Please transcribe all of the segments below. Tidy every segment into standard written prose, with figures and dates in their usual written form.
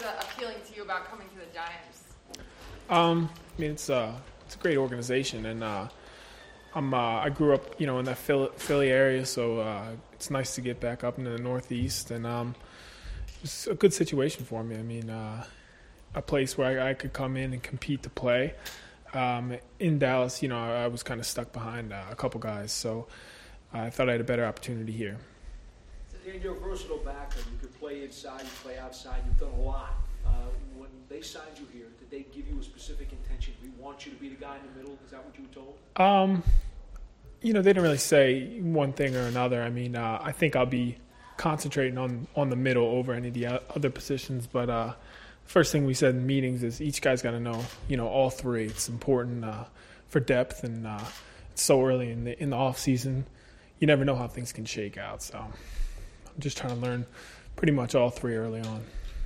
appealing to you about coming to the Giants? I mean, it's a great organization, and I grew up, in that Philly area, so it's nice to get back up into the Northeast, and it's a good situation for me. I mean, a place where I could come in and compete to play. In Dallas, I was kind of stuck behind a couple guys, so I thought I had a better opportunity here. And you're a versatile backer. You could play inside, you play outside. You've done a lot. When they signed you here, did they give you a specific intention? We want you to be the guy in the middle. Is that what you were told? They didn't really say one thing or another. I mean, I think I'll be concentrating on the middle over any of the other positions. But first thing we said in meetings is each guy's got to know, all three. It's important for depth, and it's so early in the off season. You never know how things can shake out. So I'm just trying to learn pretty much all three early on.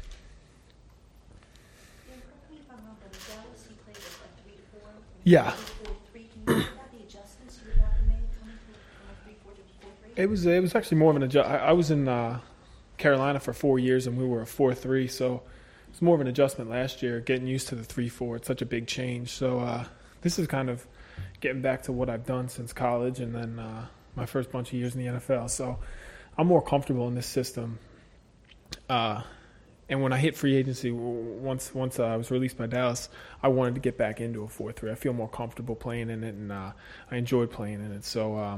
Yeah. It was actually more of an adjustment. I was in Carolina for 4 years, and we were a 4-3, so it was more of an adjustment last year, getting used to the 3-4. It's such a big change. So this is kind of getting back to what I've done since college, and then my first bunch of years in the NFL. So I'm more comfortable in this system. And when I hit free agency, once I was released by Dallas, I wanted to get back into a 4-3. I feel more comfortable playing in it, and I enjoyed playing in it. So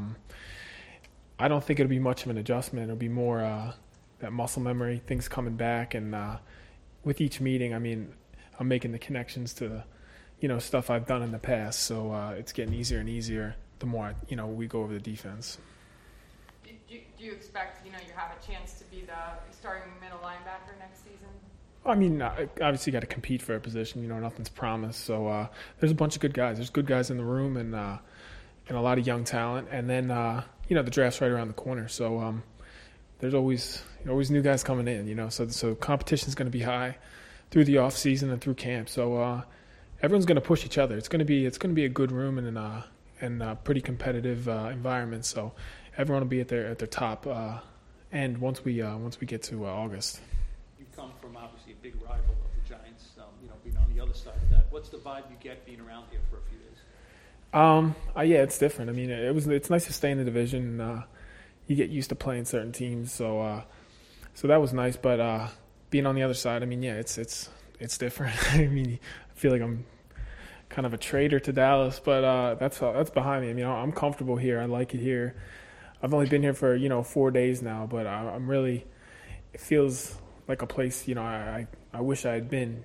I don't think it'll be much of an adjustment. It'll be more that muscle memory, things coming back. And with each meeting, I mean, I'm making the connections to, stuff I've done in the past. So it's getting easier and easier the more, we go over the defense. Do you expect, you have a chance to be the starting middle linebacker next season? I mean, obviously you got to compete for a position. Nothing's promised. So there's a bunch of good guys. There's good guys in the room, and a lot of young talent. And then, the draft's right around the corner. So there's always new guys coming in, So competition's going to be high through the off season and through camp. So everyone's going to push each other. It's going to be a good room and a pretty competitive environment. So everyone will be at their top end once we get to August. You come from obviously a big rival of the Giants, being on the other side of that. What's the vibe you get being around here for a few days? Yeah, it's different. I mean, it's nice to stay in the division. You get used to playing certain teams, so that was nice. But being on the other side, I mean, yeah, it's different. I mean, I feel like I'm kind of a traitor to Dallas, but that's behind me. I mean, I'm comfortable here. I like it here. I've only been here for 4 days now, but I'm really. It feels like a place. I wish I had been.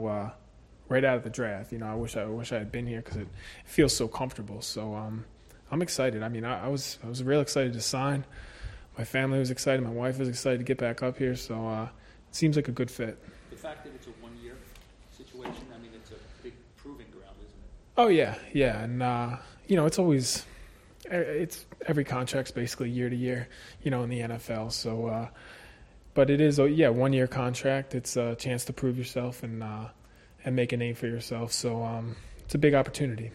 Right out of the draft. I wish I had been here because it feels so comfortable. So I'm excited. I mean, I was real excited to sign. My family was excited. My wife was excited to get back up here. So it seems like a good fit. The fact that it's a 1-year situation, I mean, it's a big proving ground, isn't it? Oh yeah, and it's always. It's every contract's basically year to year, in the NFL. So, but it is 1-year contract. It's a chance to prove yourself and make a name for yourself. So it's a big opportunity.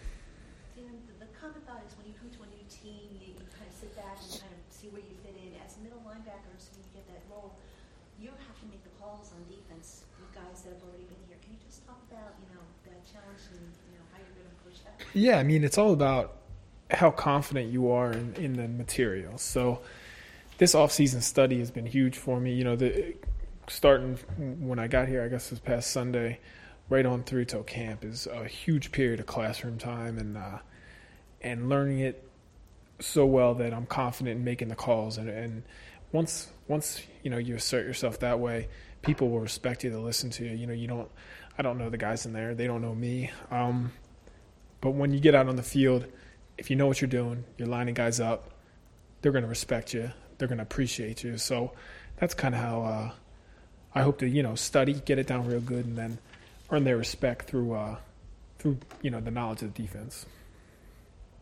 The common thought is when you come to a new team, you kind of sit back and kind of see where you fit in. As a middle linebacker, so when you get that role, you have to make the calls on defense with guys that have already been here. Can you just talk about that challenge and how you're going to approach that? Yeah, I mean, it's all about how confident you are in the material. So this off-season study has been huge for me. Starting when I got here, I guess this past Sunday, right on through till camp is a huge period of classroom time and learning it so well that I'm confident in making the calls. And once you assert yourself that way, people will respect you. They'll listen to you. I don't know the guys in there. They don't know me. But when you get out on the field, if you know what you're doing, you're lining guys up, they're going to respect you. They're going to appreciate you. So that's kind of how I hope to, study, get it down real good, and then earn their respect through the knowledge of the defense.